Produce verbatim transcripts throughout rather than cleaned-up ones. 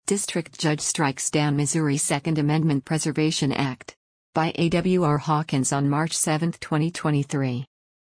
District Judge Strikes Down Missouri Second Amendment Preservation Act. By A W R Hawkins on March seventh, twenty twenty-three.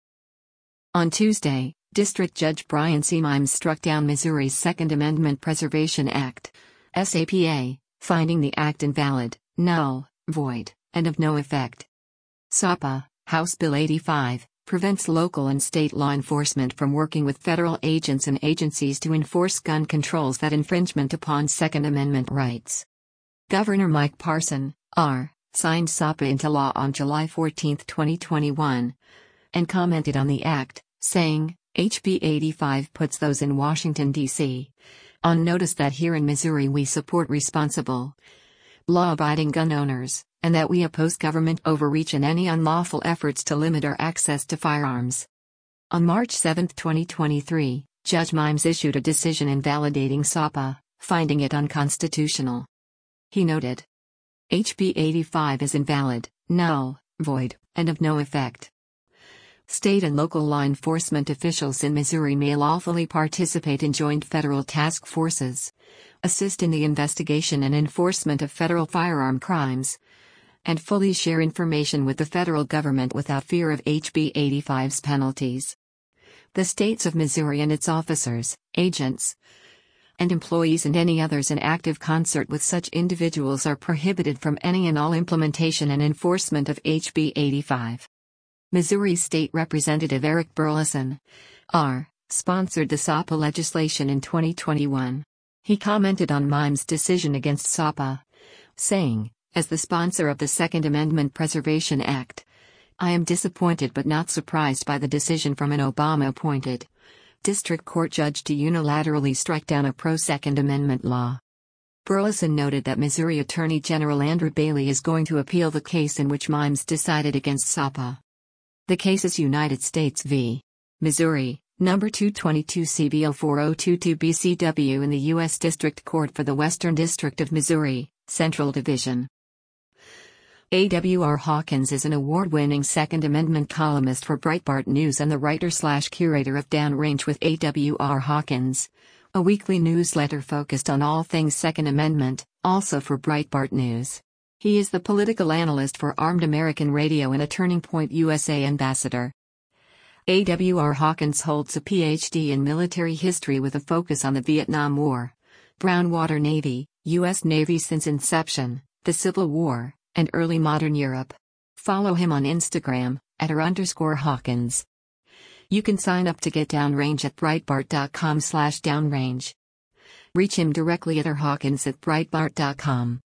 On Tuesday, District Judge Brian C. Mimes struck down Missouri's Second Amendment Preservation Act, S A P A, finding the act invalid, null, void, and of no effect. S A P A, House Bill eighty-five, prevents local and state law enforcement from working with federal agents and agencies to enforce gun controls that infringement upon Second Amendment rights. Governor Mike Parson, R., signed S A P A into law on July fourteenth, twenty twenty-one, and commented on the act, saying, H B eighty-five puts those in Washington, D C on notice that here in Missouri we support responsible, law-abiding gun owners, and that we oppose government overreach and any unlawful efforts to limit our access to firearms. On March seventh, twenty twenty-three, Judge Mimes issued a decision invalidating S A P A, finding it unconstitutional. He noted, H B eighty-five is invalid, null, void, and of no effect. State and local law enforcement officials in Missouri may lawfully participate in joint federal task forces, assist in the investigation and enforcement of federal firearm crimes, and fully share information with the federal government without fear of H B eighty-five's penalties. The states of Missouri and its officers, agents, and employees and any others in active concert with such individuals are prohibited from any and all implementation and enforcement of H B eighty-five. Missouri State Representative Eric Burleson, R., sponsored the S A P A legislation in twenty twenty-one. He commented on Mimes' decision against S A P A, saying, as the sponsor of the Second Amendment Preservation Act, I am disappointed but not surprised by the decision from an Obama-appointed district court judge to unilaterally strike down a pro-Second Amendment law. Burleson noted that Missouri Attorney General Andrew Bailey is going to appeal the case in which Mimes decided against S A P A. The case is United States v. Missouri, number two twenty-two C B zero four zero two two B C W in the U S District Court for the Western District of Missouri, Central Division. A W R Hawkins is an award-winning Second Amendment columnist for Breitbart News and the writer-slash-curator of Downrange with A W R Hawkins, a weekly newsletter focused on all things Second Amendment, also for Breitbart News. He is the political analyst for Armed American Radio and a Turning Point U S A ambassador. A W R Hawkins holds a P H D in military history with a focus on the Vietnam War, Brown Water Navy, U S Navy since inception, the Civil War, and early modern Europe. Follow him on Instagram, at r underscore Hawkins. You can sign up to get Downrange at breitbart dot com slash downrange. Reach him directly at r hawkins at breitbart dot com.